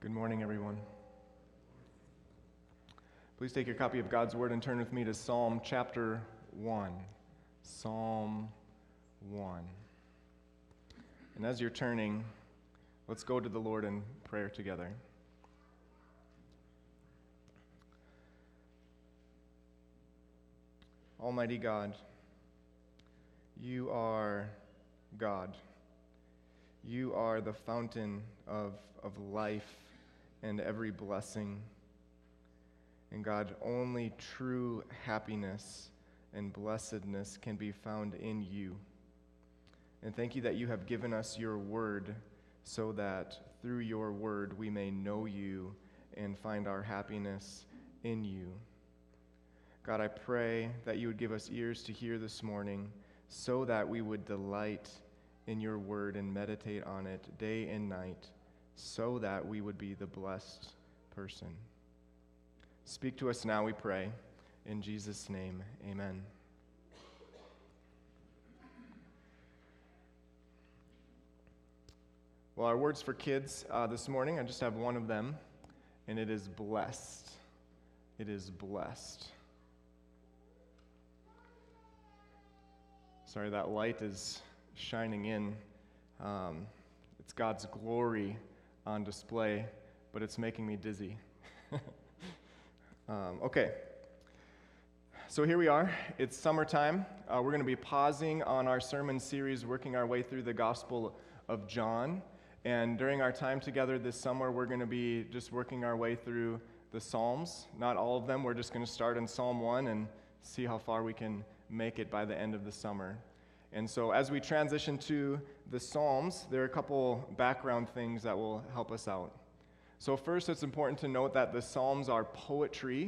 Good morning, everyone. Please take your copy of God's Word and turn with me to Psalm chapter 1. Psalm 1. And as you're turning, let's go to the Lord in prayer together. Almighty God, you are God. You are the fountain of life and every blessing. And God, only true happiness and blessedness can be found in you. And thank you that you have given us your word so that through your word we may know you and find our happiness in you. God, I pray that you would give us ears to hear this morning so that we would delight in your word and meditate on it day and night so that we would be the blessed person. Speak to us now, we pray. In Jesus' name, amen. Well, our words for kids this morning, I just have one of them, and it is blessed. It is blessed. Sorry, that light is shining in. It's God's glory on display, but it's making me dizzy. Okay, so here we are. It's summertime. We're going to be pausing on our sermon series, working our way through the Gospel of John. And during our time together this summer, we're going to be just working our way through the Psalms. Not all of them. We're just going to start in Psalm 1 and see how far we can make it by the end of the summer. And so as we transition to the Psalms, there are a couple background things that will help us out. So first, it's important to note that the Psalms are poetry,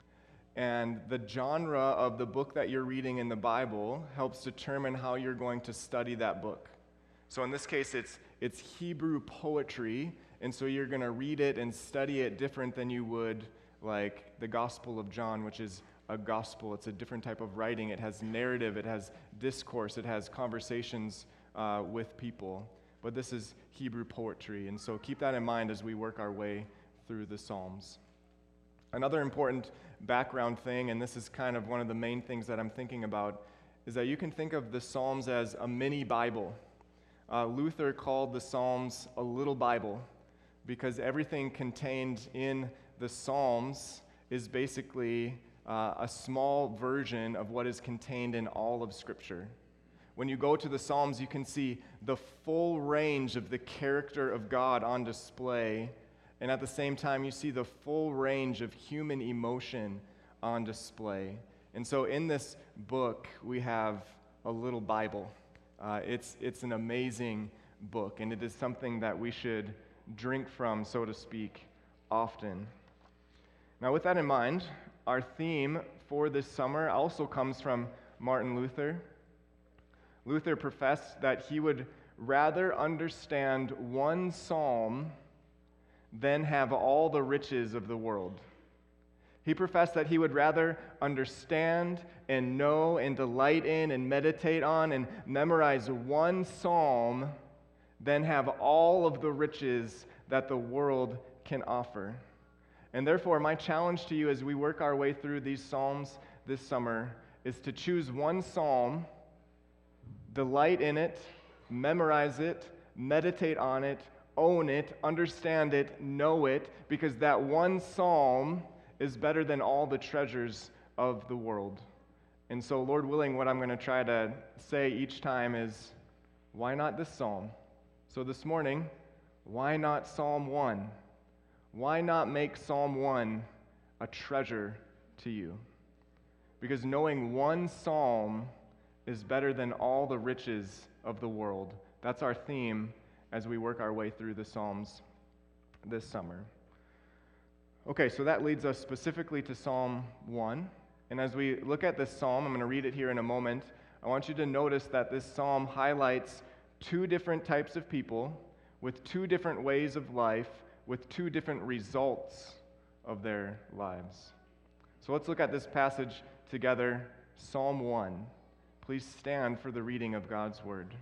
and the genre of the book that you're reading in the Bible helps determine how you're going to study that book. So in this case, it's Hebrew poetry, and so you're going to read it and study it different than you would like the Gospel of John, which is a gospel. It's a different type of writing. It has narrative, it has discourse, it has conversations with people. But this is Hebrew poetry, and so keep that in mind as we work our way through the Psalms. Another important background thing, and this is kind of one of the main things that I'm thinking about, is that you can think of the Psalms as a mini Bible. Luther called the Psalms a little Bible because everything contained in the Psalms is basically a small version of what is contained in all of Scripture. When you go to the Psalms, you can see the full range of the character of God on display, and at the same time, you see the full range of human emotion on display. And so in this book, we have a little Bible. It's an amazing book, and it is something that we should drink from, so to speak, often. Now, with that in mind, our theme for this summer also comes from Martin Luther. Luther professed that he would rather understand one psalm than have all the riches of the world. He professed that he would rather understand and know and delight in and meditate on and memorize one psalm than have all of the riches that the world can offer. And therefore, my challenge to you as we work our way through these psalms this summer is to choose one psalm, delight in it, memorize it, meditate on it, own it, understand it, know it, because that one psalm is better than all the treasures of the world. And so, Lord willing, what I'm going to try to say each time is, why not this psalm? So this morning, why not Psalm 1? Why not make Psalm 1 a treasure to you? Because knowing one psalm is better than all the riches of the world. That's our theme as we work our way through the Psalms this summer. Okay, so that leads us specifically to Psalm 1. And as we look at this psalm, I'm going to read it here in a moment. I want you to notice that this psalm highlights two different types of people with two different ways of life, with two different results of their lives. So let's look at this passage together, Psalm 1. Please stand for the reading of God's word.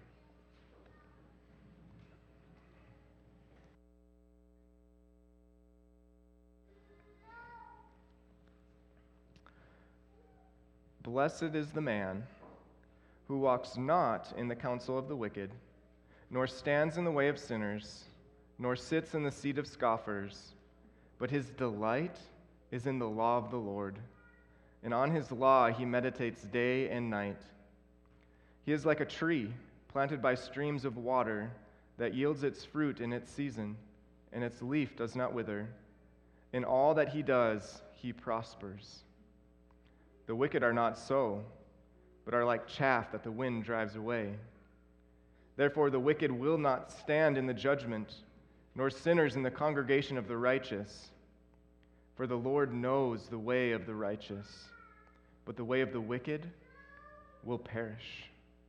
Blessed is the man who walks not in the counsel of the wicked, nor stands in the way of sinners, nor sits in the seat of scoffers, but his delight is in the law of the Lord, and on his law he meditates day and night. He is like a tree planted by streams of water that yields its fruit in its season, and its leaf does not wither. In all that he does, he prospers. The wicked are not so, but are like chaff that the wind drives away. Therefore the wicked will not stand in the judgment, nor sinners in the congregation of the righteous. For the Lord knows the way of the righteous, but the way of the wicked will perish.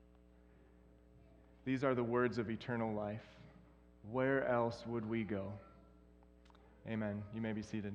These are the words of eternal life. Where else would we go? Amen. You may be seated.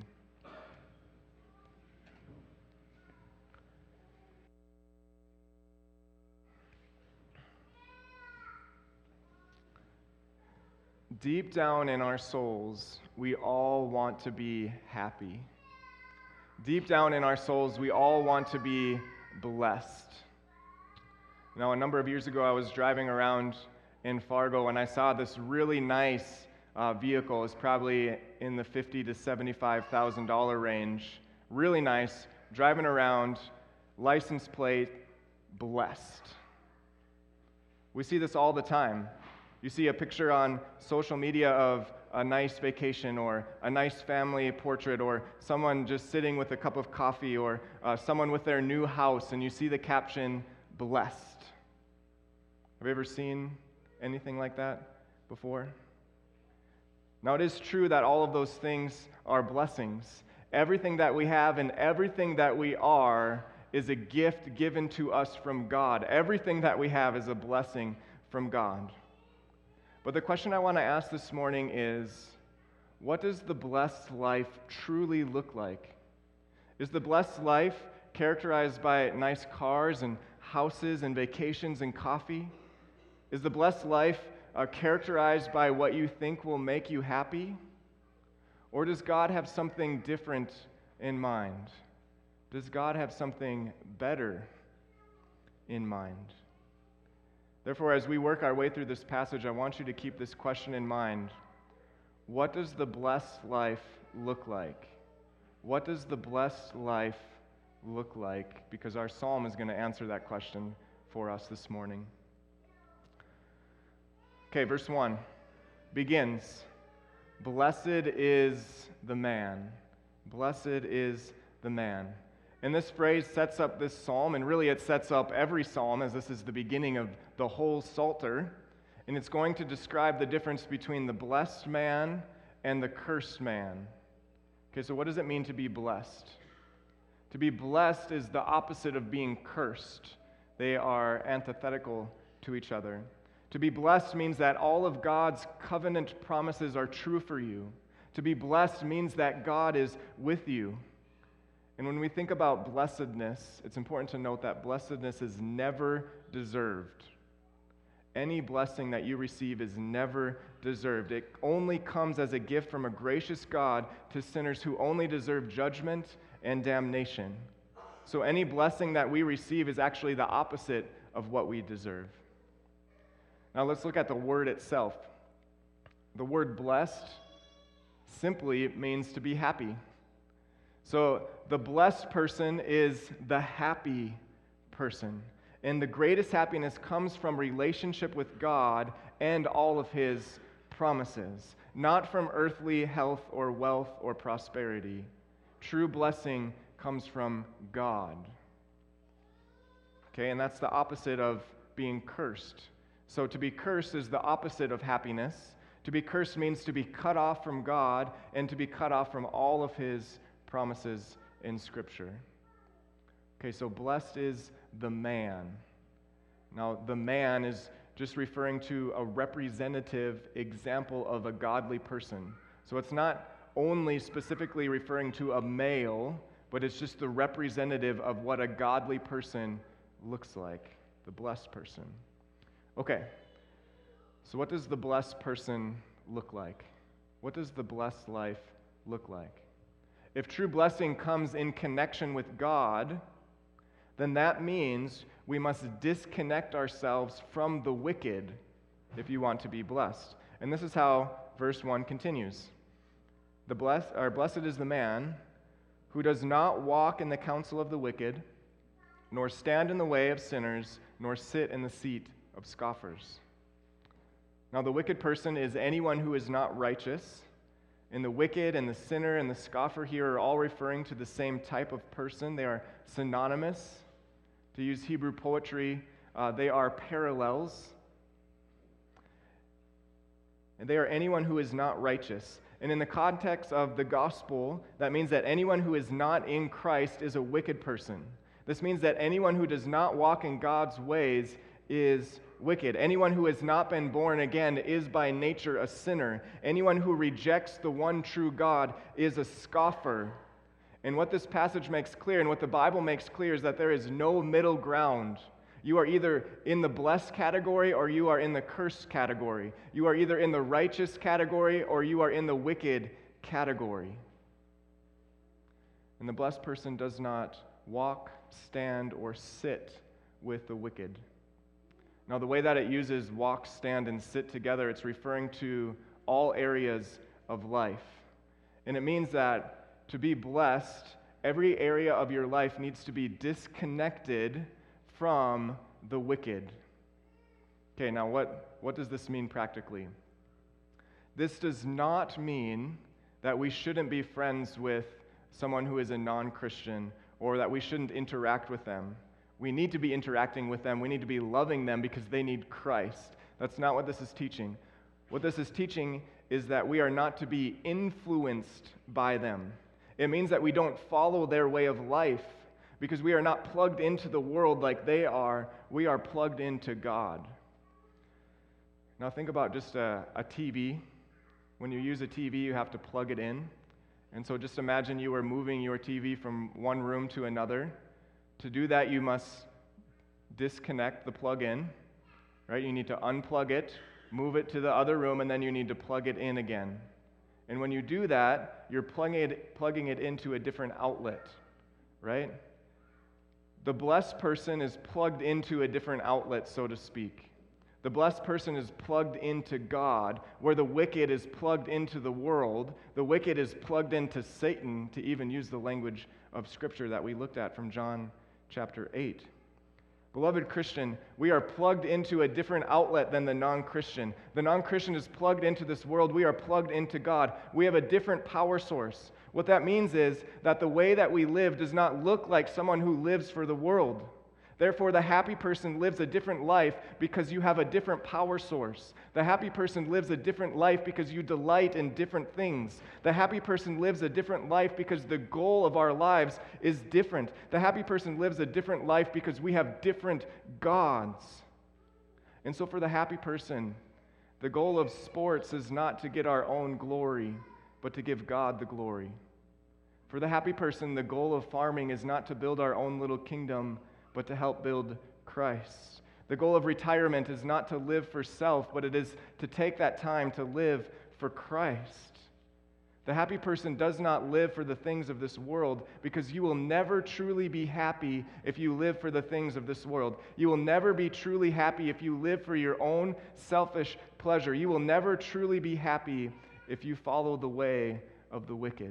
Deep down in our souls, we all want to be happy. Deep down in our souls, we all want to be blessed. Now, a number of years ago, I was driving around in Fargo, and I saw this really nice vehicle. It's probably in the $50,000 to $75,000 range. Really nice, driving around, license plate, blessed. We see this all the time. You see a picture on social media of a nice vacation or a nice family portrait or someone just sitting with a cup of coffee or someone with their new house, and you see the caption, blessed. Have you ever seen anything like that before? Now, it is true that all of those things are blessings. Everything that we have and everything that we are is a gift given to us from God. Everything that we have is a blessing from God. But the question I want to ask this morning is, what does the blessed life truly look like? Is the blessed life characterized by nice cars and houses and vacations and coffee? Is the blessed life characterized by what you think will make you happy? Or does God have something different in mind? Does God have something better in mind? Therefore, as we work our way through this passage, I want you to keep this question in mind. What does the blessed life look like? What does the blessed life look like? Because our psalm is going to answer that question for us this morning. Okay, verse 1 begins, "Blessed is the man. Blessed is the man." And this phrase sets up this psalm, and really it sets up every psalm, as this is the beginning of the whole Psalter. And it's going to describe the difference between the blessed man and the cursed man. Okay, so what does it mean to be blessed? To be blessed is the opposite of being cursed. They are antithetical to each other. To be blessed means that all of God's covenant promises are true for you. To be blessed means that God is with you. And when we think about blessedness, it's important to note that blessedness is never deserved. Any blessing that you receive is never deserved. It only comes as a gift from a gracious God to sinners who only deserve judgment and damnation. So any blessing that we receive is actually the opposite of what we deserve. Now let's look at the word itself. The word blessed simply means to be happy. So the blessed person is the happy person. And the greatest happiness comes from relationship with God and all of His promises, not from earthly health or wealth or prosperity. True blessing comes from God. Okay, and that's the opposite of being cursed. So to be cursed is the opposite of happiness. To be cursed means to be cut off from God and to be cut off from all of His promises in Scripture. Okay, so blessed is the man. Now, the man is just referring to a representative example of a godly person. So it's not only specifically referring to a male, but it's just the representative of what a godly person looks like, the blessed person. Okay, so what does the blessed person look like? What does the blessed life look like? If true blessing comes in connection with God, then that means we must disconnect ourselves from the wicked if you want to be blessed. And this is how verse 1 continues. Blessed is the man who does not walk in the counsel of the wicked, nor stand in the way of sinners, nor sit in the seat of scoffers. Now, the wicked person is anyone who is not righteous, and the wicked and the sinner and the scoffer here are all referring to the same type of person. They are synonymous. To use Hebrew poetry, they are parallels. And they are anyone who is not righteous. And in the context of the gospel, that means that anyone who is not in Christ is a wicked person. This means that anyone who does not walk in God's ways is wicked. Anyone who has not been born again is by nature a sinner. Anyone who rejects the one true God is a scoffer. And what this passage makes clear, and what the Bible makes clear, is that there is no middle ground. You are either in the blessed category or you are in the cursed category. You are either in the righteous category or you are in the wicked category. And the blessed person does not walk, stand, or sit with the wicked. Now, the way that it uses walk, stand, and sit together, it's referring to all areas of life. And it means that to be blessed, every area of your life needs to be disconnected from the wicked. Okay, now what does this mean practically? This does not mean that we shouldn't be friends with someone who is a non-Christian or that we shouldn't interact with them. We need to be interacting with them. We need to be loving them because they need Christ. That's not what this is teaching. What this is teaching is that we are not to be influenced by them. It means that we don't follow their way of life because we are not plugged into the world like they are. We are plugged into God. Now think about just a TV. When you use a TV, you have to plug it in. And so just imagine you are moving your TV from one room to another. To do that, you must disconnect the plug-in, right? You need to unplug it, move it to the other room, and then you need to plug it in again. And when you do that, you're plugging it into a different outlet, right? The blessed person is plugged into a different outlet, so to speak. The blessed person is plugged into God, where the wicked is plugged into the world. The wicked is plugged into Satan, to even use the language of Scripture that we looked at from John chapter 8. Beloved Christian, we are plugged into a different outlet than the non-Christian. The non-Christian is plugged into this world. We are plugged into God. We have a different power source. What that means is that the way that we live does not look like someone who lives for the world. Therefore, the happy person lives a different life because you have a different power source. The happy person lives a different life because you delight in different things. The happy person lives a different life because the goal of our lives is different. The happy person lives a different life because we have different gods. And so for the happy person, the goal of sports is not to get our own glory, but to give God the glory. For the happy person, the goal of farming is not to build our own little kingdom, but to help build Christ. The goal of retirement is not to live for self, but it is to take that time to live for Christ. The happy person does not live for the things of this world because you will never truly be happy if you live for the things of this world. You will never be truly happy if you live for your own selfish pleasure. You will never truly be happy if you follow the way of the wicked.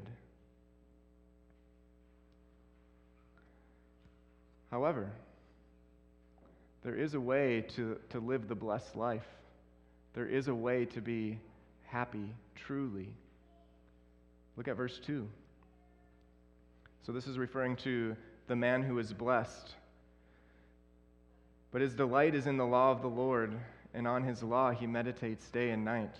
However, there is a way to live the blessed life. There is a way to be happy, truly. Look at verse 2. So this is referring to the man who is blessed. But his delight is in the law of the Lord, and on his law he meditates day and night.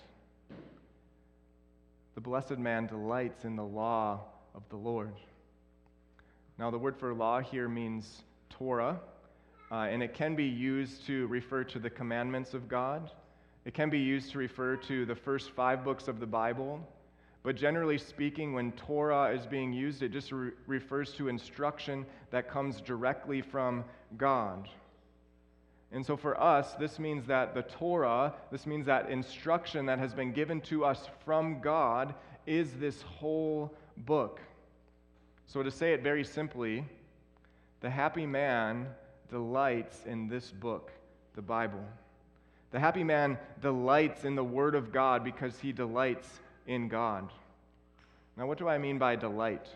The blessed man delights in the law of the Lord. Now the word for law here means Torah, and it can be used to refer to the commandments of God. It can be used to refer to the first 5 books of the Bible. But generally speaking, when Torah is being used, it just refers to instruction that comes directly from God. And so for us, this means that the Torah, this means that instruction that has been given to us from God is this whole book. So to say it very simply, The happy man delights in this book, the Bible. The happy man delights in the Word of God because he delights in God. Now, what do I mean by delight?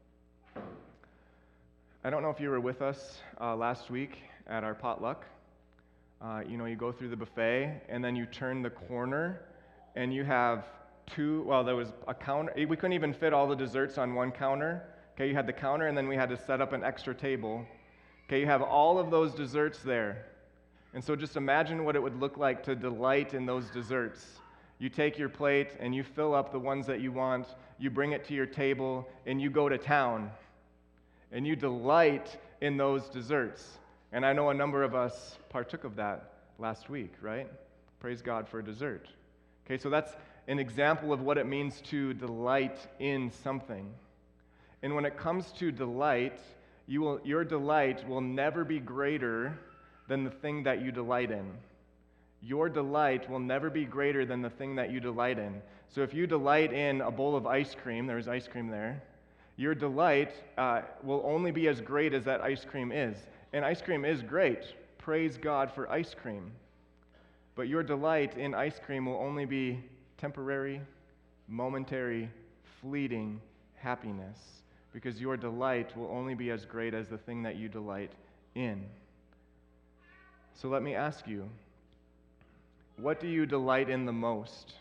I don't know if you were with us last week at our potluck. You go through the buffet, and then you turn the corner, and you have there was a counter. We couldn't even fit all the desserts on one counter. Okay, you had the counter, and then we had to set up an extra table. Okay, you have all of those desserts there. And so just imagine what it would look like to delight in those desserts. You take your plate, and you fill up the ones that you want, you bring it to your table, and you go to town. And you delight in those desserts. And I know a number of us partook of that last week, right? Praise God for dessert. Okay, so that's an example of what it means to delight in something. And when it comes to delight, your delight will never be greater than the thing that you delight in. Your delight will never be greater than the thing that you delight in. So if you delight in a bowl of ice cream, there's ice cream there, your delight will only be as great as that ice cream is. And ice cream is great. Praise God for ice cream. But your delight in ice cream will only be temporary, momentary, fleeting happiness, because your delight will only be as great as the thing that you delight in. So let me ask you, what do you delight in the most?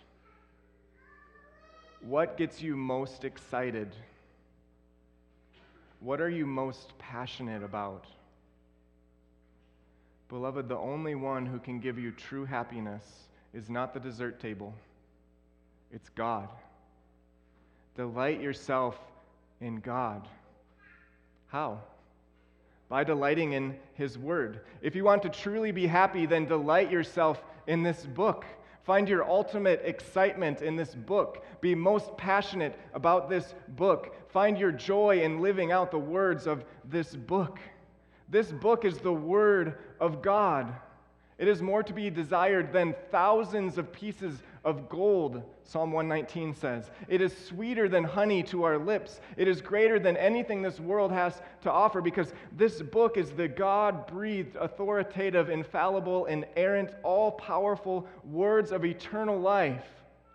What gets you most excited? What are you most passionate about? Beloved, the only one who can give you true happiness is not the dessert table. It's God. Delight yourself in God. How? By delighting in His Word. If you want to truly be happy, then delight yourself in this book. Find your ultimate excitement in this book. Be most passionate about this book. Find your joy in living out the words of this book. This book is the Word of God. It is more to be desired than thousands of pieces of gold, Psalm 119 says. It is sweeter than honey to our lips. It is greater than anything this world has to offer, because this book is the God-breathed, authoritative, infallible, inerrant, all-powerful words of eternal life.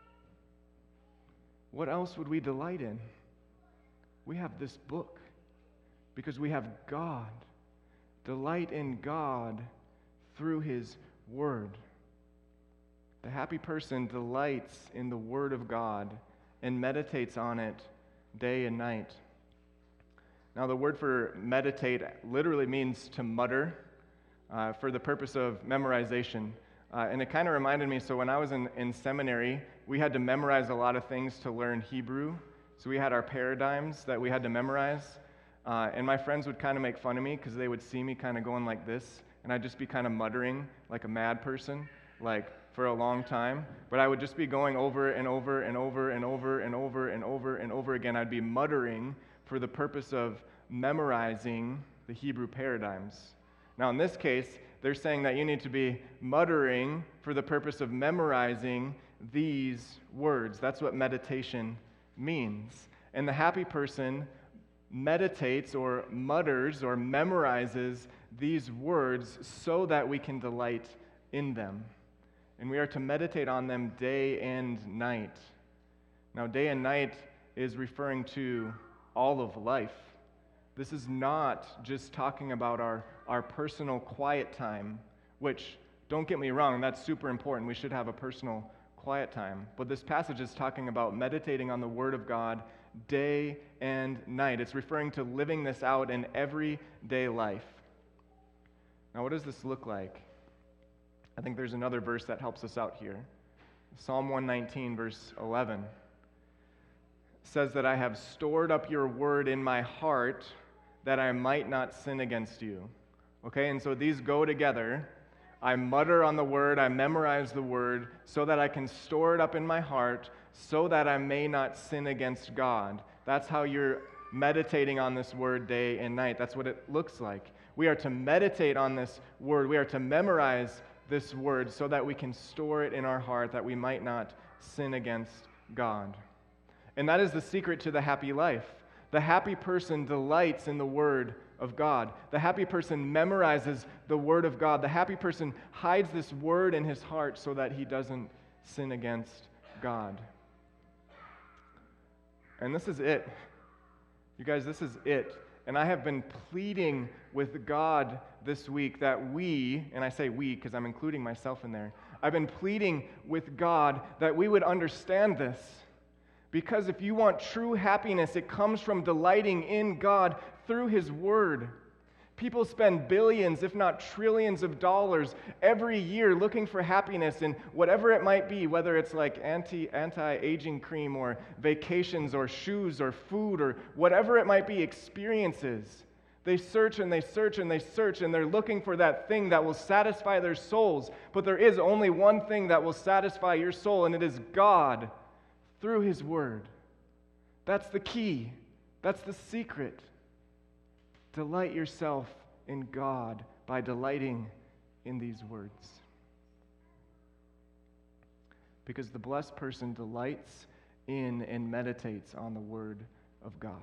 What else would we delight in? We have this book because we have God. Delight in God through His Word. The happy person delights in the Word of God and meditates on it day and night. Now, the word for meditate literally means to mutter for the purpose of memorization. And it kind of reminded me, so when I was in seminary, we had to memorize a lot of things to learn Hebrew. So we had our paradigms that we had to memorize. And my friends would kind of make fun of me because they would see me kind of going like this, and I'd just be kind of muttering like a mad person, like for a long time. But I would just be going over and over and over and over and over and over and over again. I'd be muttering for the purpose of memorizing the Hebrew paradigms. Now, in this case, they're saying that you need to be muttering for the purpose of memorizing these words. That's what meditation means. And the happy person meditates or mutters or memorizes these words so that we can delight in them. And we are to meditate on them day and night. Now, day and night is referring to all of life. This is not just talking about our personal quiet time, which, don't get me wrong, that's super important. We should have a personal quiet time. But this passage is talking about meditating on the Word of God day and night. It's referring to living this out in everyday life. Now, what does this look like? I think there's another verse that helps us out here. Psalm 119, verse 11 says that I have stored up your word in my heart that I might not sin against you. Okay, and so these go together. I mutter on the word, I memorize the word so that I can store it up in my heart so that I may not sin against God. That's how you're meditating on this word day and night. That's what it looks like. We are to meditate on this word. We are to memorize this word so that we can store it in our heart that we might not sin against God. And that is the secret to the happy life. The happy person delights in the Word of God. The happy person memorizes the Word of God. The happy person hides this Word in his heart so that he doesn't sin against God. And this is it. You guys, this is it. And I have been pleading with God this week that we, and I say we because I'm including myself in there, I've been pleading with God that we would understand this. Because if you want true happiness, it comes from delighting in God through His Word. People spend billions, if not trillions of dollars every year looking for happiness in whatever it might be, whether it's like anti-aging cream or vacations or shoes or food or whatever it might be, experiences. They search and they search and they search and they're looking for that thing that will satisfy their souls. But there is only one thing that will satisfy your soul, and it is God through His Word. That's the key. That's the secret. Delight yourself in God by delighting in these words. Because the blessed person delights in and meditates on the Word of God.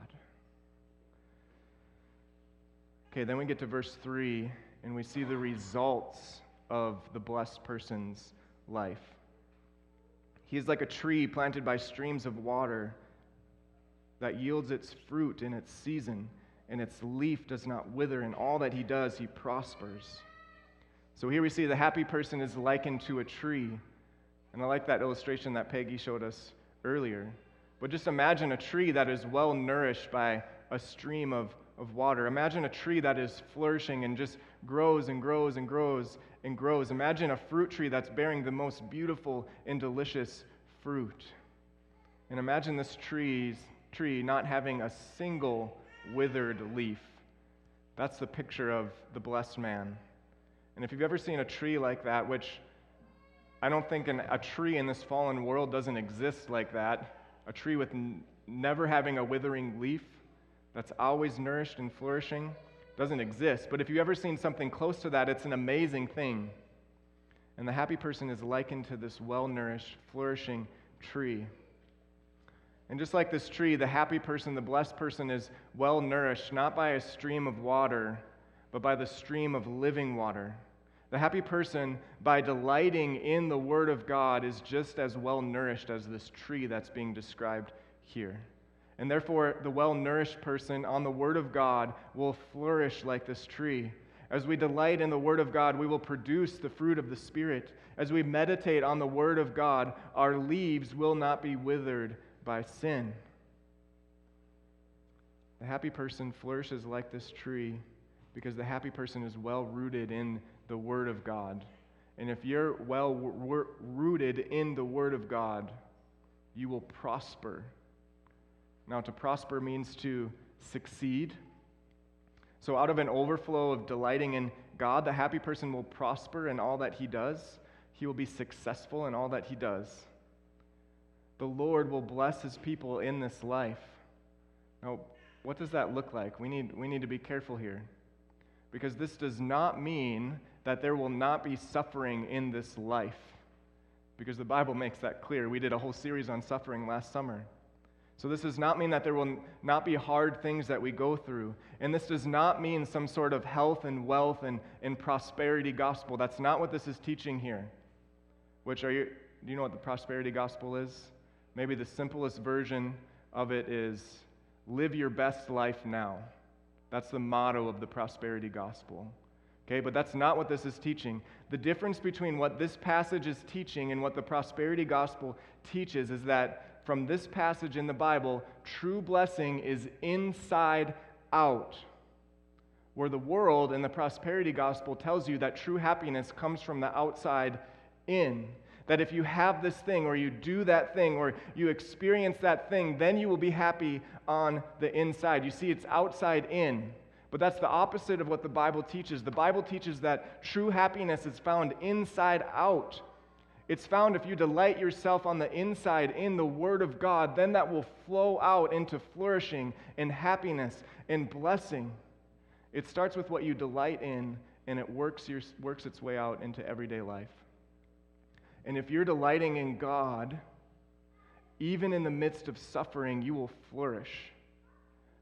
Okay, then we get to verse 3, and we see the results of the blessed person's life. He is like a tree planted by streams of water that yields its fruit in its season, and its leaf does not wither. In all that he does, he prospers. So here we see the happy person is likened to a tree. And I like that illustration that Peggy showed us earlier. But just imagine a tree that is well nourished by a stream of water. Imagine a tree that is flourishing and just grows and grows and grows and grows. Imagine a fruit tree that's bearing the most beautiful and delicious fruit. And imagine this tree not having a single withered leaf. That's the picture of the blessed man. And if you've ever seen a tree like that, which I don't think a tree in this fallen world doesn't exist like that, a tree with never having a withering leaf that's always nourished and flourishing, doesn't exist. But if you've ever seen something close to that, it's an amazing thing. And the happy person is likened to this well-nourished, flourishing tree. And just like this tree, the happy person, the blessed person is well-nourished, not by a stream of water, but by the stream of living water. The happy person, by delighting in the Word of God, is just as well-nourished as this tree that's being described here. And therefore, the well-nourished person on the Word of God will flourish like this tree. As we delight in the Word of God, we will produce the fruit of the Spirit. As we meditate on the Word of God, our leaves will not be withered by sin. The happy person flourishes like this tree because the happy person is well rooted in the Word of God. And if you're well rooted in the Word of God, you will prosper. Now, to prosper means to succeed. So out of an overflow of delighting in God, the happy person will prosper in all that he does. He will be successful in all that he does. The Lord will bless His people in this life. Now, what does that look like? We need to be careful here. Because this does not mean that there will not be suffering in this life. Because the Bible makes that clear. We did a whole series on suffering last summer. So this does not mean that there will not be hard things that we go through. And this does not mean some sort of health and wealth and prosperity gospel. That's not what this is teaching here. Do you know what the prosperity gospel is? Maybe the simplest version of it is live your best life now. That's the motto of the prosperity gospel. Okay, but that's not what this is teaching. The difference between what this passage is teaching and what the prosperity gospel teaches is that from this passage in the Bible, true blessing is inside out. Where the world and the prosperity gospel tells you that true happiness comes from the outside in. That if you have this thing, or you do that thing, or you experience that thing, then you will be happy on the inside. You see, it's outside in. But that's the opposite of what the Bible teaches. The Bible teaches that true happiness is found inside out. It's found if you delight yourself on the inside in the Word of God, then that will flow out into flourishing and happiness and blessing. It starts with what you delight in, and it works its way out into everyday life. And if you're delighting in God, even in the midst of suffering, you will flourish.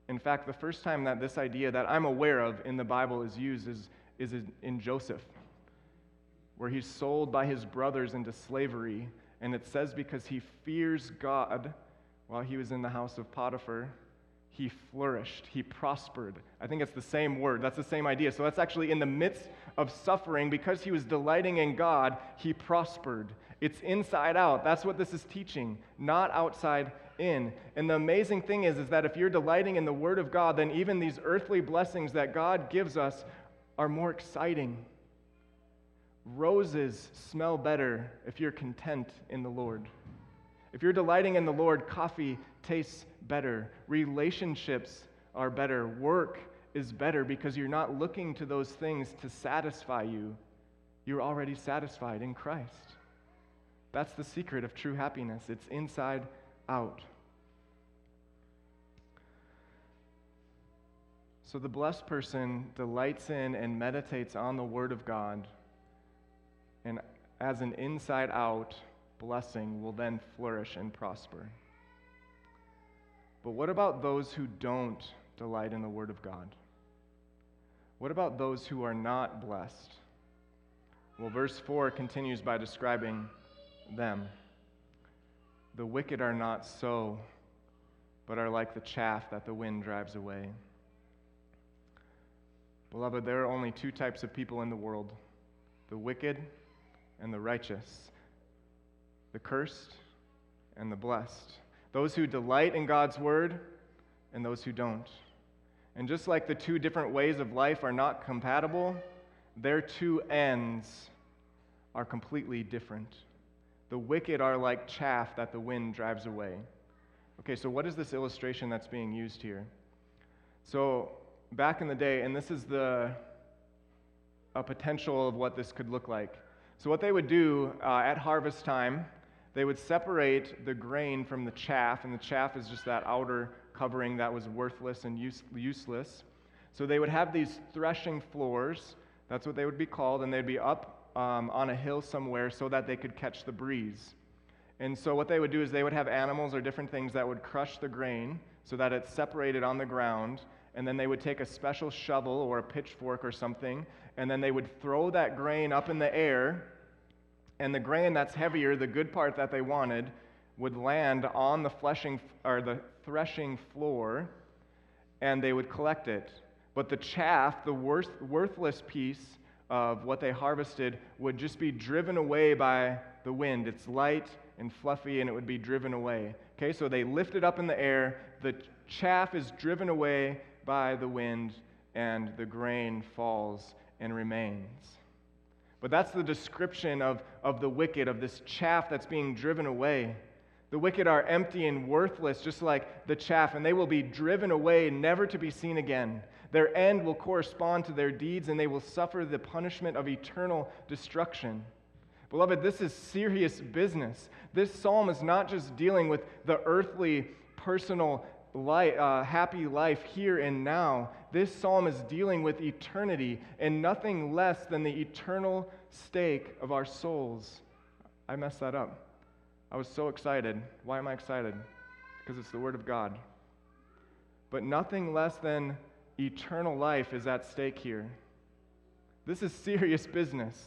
In fact, the first time that this idea that I'm aware of in the Bible is used is in Joseph, where he's sold by his brothers into slavery, and it says because he fears God while he was in the house of Potiphar, he flourished, he prospered. I think it's the same word, that's the same idea. So that's actually in the midst of suffering, because he was delighting in God, he prospered. It's inside out. That's what this is teaching, not outside in. And the amazing thing is that if you're delighting in the Word of God, then even these earthly blessings that God gives us are more exciting. Roses smell better if you're content in the Lord. If you're delighting in the Lord, coffee tastes better. Relationships are better. Work is better because you're not looking to those things to satisfy you. You're already satisfied in Christ. That's the secret of true happiness. It's inside out. So the blessed person delights in and meditates on the Word of God, and as an inside-out blessing will then flourish and prosper. But what about those who don't delight in the Word of God? What about those who are not blessed? Well, verse 4 continues by describing them. The wicked are not so, but are like the chaff that the wind drives away. Beloved, there are only two types of people in the world: the wicked and the righteous, the cursed and the blessed, those who delight in God's word and those who don't. And just like the two different ways of life are not compatible, their two ends are completely different. The wicked are like chaff that the wind drives away. Okay, so what is this illustration that's being used here? So back in the day, and this is a potential of what this could look like. So what they would do at harvest time, they would separate the grain from the chaff, and the chaff is just that outer covering that was worthless and useless. So they would have these threshing floors, that's what they would be called, and they'd be up on a hill somewhere so that they could catch the breeze. And so what they would do is they would have animals or different things that would crush the grain so that it's separated on the ground, and then they would take a special shovel or a pitchfork or something, and then they would throw that grain up in the air, and the grain that's heavier, the good part that they wanted, would land on the threshing floor, and they would collect it. But the chaff, the worthless piece of what they harvested, would just be driven away by the wind. It's light and fluffy, and it would be driven away. Okay, so they lift it up in the air, the chaff is driven away by the wind, and the grain falls and remains. But that's the description of the wicked, of this chaff that's being driven away. The wicked are empty and worthless, just like the chaff, and they will be driven away, never to be seen again. Their end will correspond to their deeds, and they will suffer the punishment of eternal destruction. Beloved, this is serious business. This psalm is not just dealing with the earthly, personal, happy life here and now. This psalm is dealing with eternity and nothing less than the eternal stake of our souls. I messed that up. I was so excited. Why am I excited? Because it's the Word of God. But nothing less than eternal life is at stake here. This is serious business.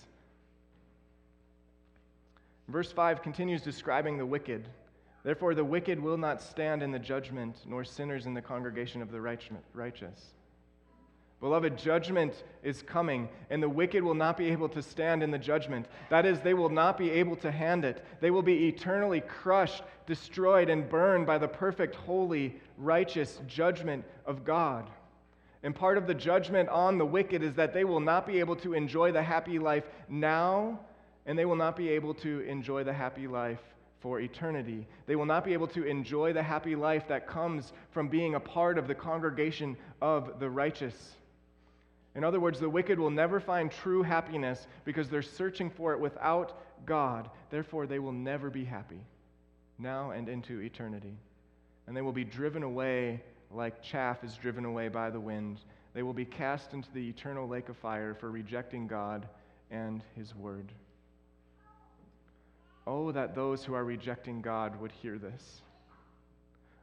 Verse 5 continues describing the wicked. Therefore, the wicked will not stand in the judgment, nor sinners in the congregation of the righteous. Beloved, judgment is coming, and the wicked will not be able to stand in the judgment. That is, they will not be able to hand it. They will be eternally crushed, destroyed, and burned by the perfect, holy, righteous judgment of God. And part of the judgment on the wicked is that they will not be able to enjoy the happy life now, and they will not be able to enjoy the happy life for eternity. They will not be able to enjoy the happy life that comes from being a part of the congregation of the righteous. In other words, the wicked will never find true happiness because they're searching for it without God. Therefore, they will never be happy, now and into eternity. And they will be driven away like chaff is driven away by the wind. They will be cast into the eternal lake of fire for rejecting God and His word. Oh, that those who are rejecting God would hear this.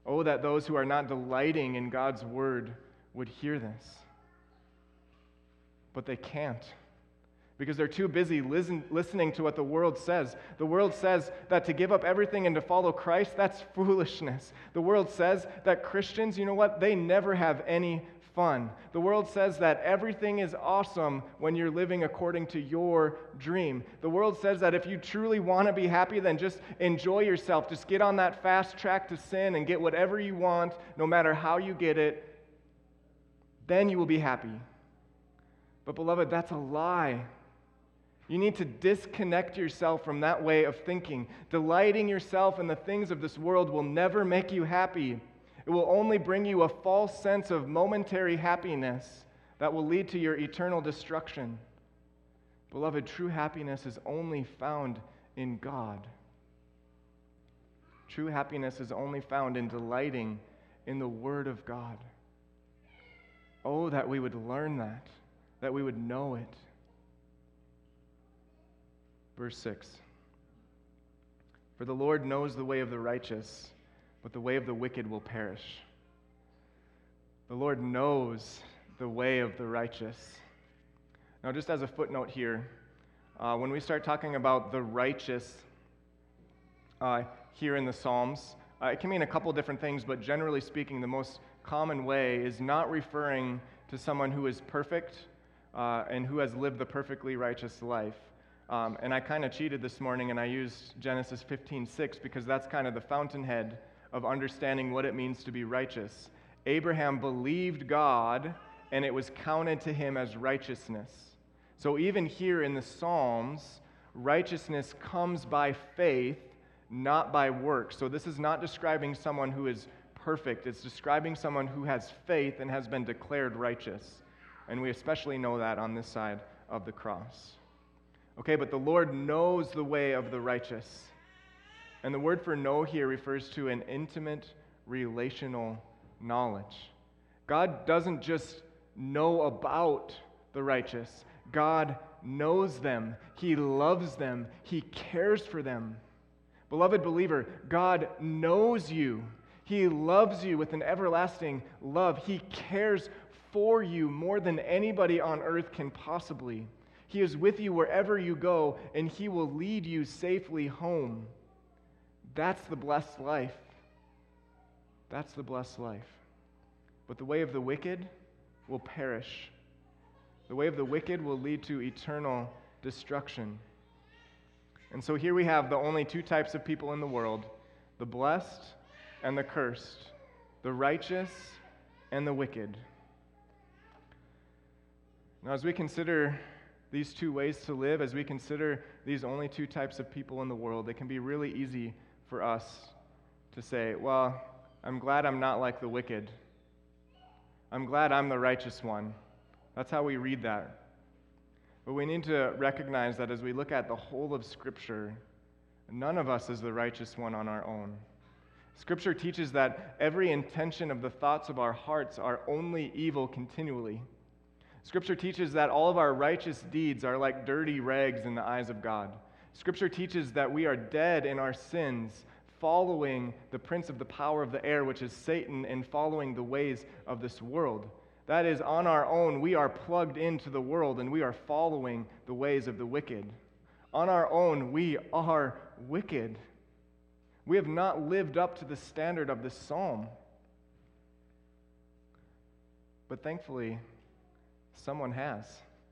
Oh, that those who are not delighting in God's word would hear this. But they can't, because they're too busy listening to what the world says. The world says that to give up everything and to follow Christ, that's foolishness. The world says that Christians, you know what? They never have any fun. The world says that everything is awesome when you're living according to your dream. The world says that if you truly want to be happy, then just enjoy yourself. Just get on that fast track to sin and get whatever you want, no matter how you get it. Then you will be happy. But beloved, that's a lie. You need to disconnect yourself from that way of thinking. Delighting yourself in the things of this world will never make you happy. It will only bring you a false sense of momentary happiness that will lead to your eternal destruction. Beloved, true happiness is only found in God. True happiness is only found in delighting in the Word of God. Oh, that we would learn that we would know it. Verse 6. For the Lord knows the way of the righteous, but the way of the wicked will perish. The Lord knows the way of the righteous. Now, just as a footnote here, when we start talking about the righteous here in the Psalms, it can mean a couple different things, but generally speaking, the most common way is not referring to someone who is perfect and who has lived the perfectly righteous life. And I kind of cheated this morning, and I used Genesis 15:6 because that's kind of the fountainhead of understanding what it means to be righteous. Abraham believed God, and it was counted to him as righteousness. So even here in the Psalms, righteousness comes by faith, not by works. So this is not describing someone who is perfect. It's describing someone who has faith and has been declared righteous. And we especially know that on this side of the cross. Okay, but the Lord knows the way of the righteous. And the word for know here refers to an intimate relational knowledge. God doesn't just know about the righteous. God knows them. He loves them. He cares for them. Beloved believer, God knows you. He loves you with an everlasting love. He cares for you more than anybody on earth can possibly. He is with you wherever you go, and He will lead you safely home. That's the blessed life. That's the blessed life. But the way of the wicked will perish. The way of the wicked will lead to eternal destruction. And so here we have the only two types of people in the world, the blessed and the cursed, the righteous and the wicked. Now, as we consider these two ways to live, as we consider these only two types of people in the world, it can be really easy for us to say, well, I'm glad I'm not like the wicked. I'm glad I'm the righteous one. That's how we read that. But we need to recognize that as we look at the whole of Scripture, none of us is the righteous one on our own. Scripture teaches that every intention of the thoughts of our hearts are only evil continually. Scripture teaches that all of our righteous deeds are like dirty rags in the eyes of God. Scripture teaches that we are dead in our sins, following the prince of the power of the air, which is Satan, and following the ways of this world. That is, on our own, we are plugged into the world, and we are following the ways of the wicked. On our own, we are wicked. We have not lived up to the standard of this psalm. But thankfully, someone has.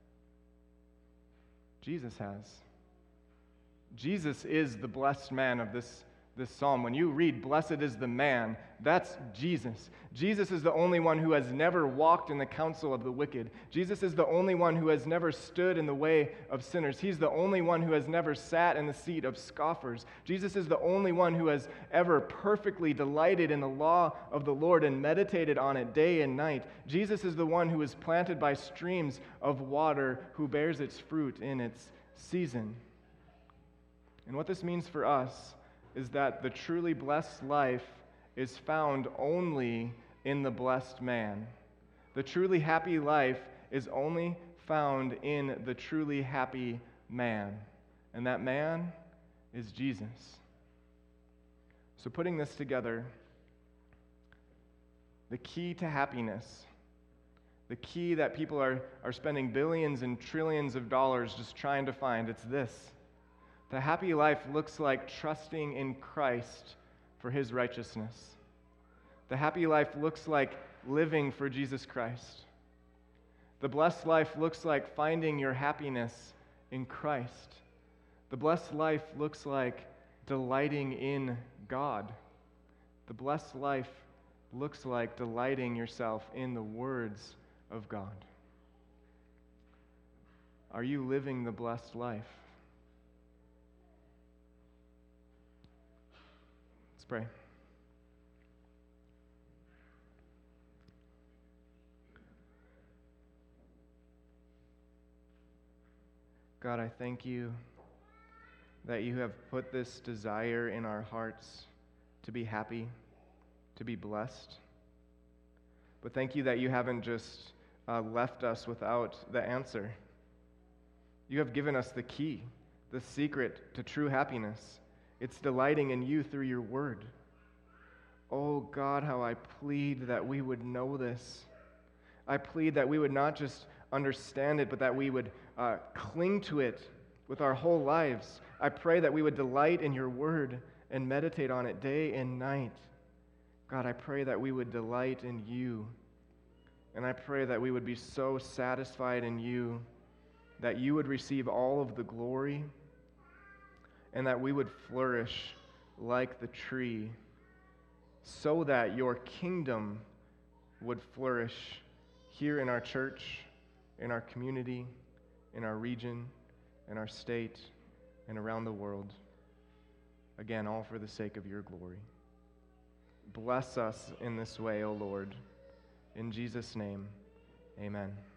Jesus has. Jesus is the blessed man of this psalm. When you read, blessed is the man, that's Jesus. Jesus is the only one who has never walked in the counsel of the wicked. Jesus is the only one who has never stood in the way of sinners. He's the only one who has never sat in the seat of scoffers. Jesus is the only one who has ever perfectly delighted in the law of the Lord and meditated on it day and night. Jesus is the one who is planted by streams of water, who bears its fruit in its season. And what this means for us is that the truly blessed life is found only in the blessed man. The truly happy life is only found in the truly happy man. And that man is Jesus. So putting this together, the key to happiness, the key that people are spending billions and trillions of dollars just trying to find, it's this. The happy life looks like trusting in Christ for his righteousness. The happy life looks like living for Jesus Christ. The blessed life looks like finding your happiness in Christ. The blessed life looks like delighting in God. The blessed life looks like delighting yourself in the words of God. Are you living the blessed life? Let's pray. God, I thank you that you have put this desire in our hearts to be happy, to be blessed. But thank you that you haven't just left us without the answer. You have given us the key, the secret to true happiness. It's delighting in you through your word. Oh God, how I plead that we would know this. I plead that we would not just understand it, but that we would cling to it with our whole lives. I pray that we would delight in your word and meditate on it day and night. God, I pray that we would delight in you. And I pray that we would be so satisfied in you that you would receive all of the glory and that we would flourish like the tree so that your kingdom would flourish here in our church, in our community, in our region, in our state, and around the world. Again, all for the sake of your glory. Bless us in this way, O Lord. In Jesus' name, amen.